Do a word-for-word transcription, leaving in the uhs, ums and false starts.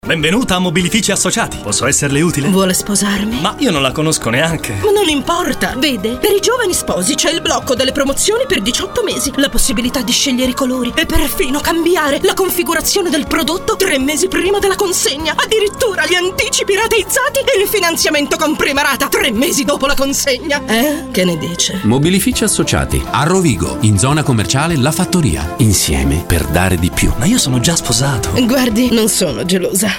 Benvenuta a Mobilifici Associati. Posso esserle utile? Vuole sposarmi? Ma io non la conosco neanche. Ma non importa. Vede, per i giovani sposi c'è il blocco delle promozioni per diciotto mesi, la possibilità di scegliere i colori e perfino cambiare la configurazione del prodotto tre mesi prima della consegna. Addirittura gli anticipi rateizzati e il finanziamento con prima rata tre mesi dopo la consegna. Eh? Che ne dice? Mobilifici Associati a Rovigo, in zona commerciale La Fattoria. Insieme per dare di più. Ma io sono già sposato. Guardi, non sono gelosa.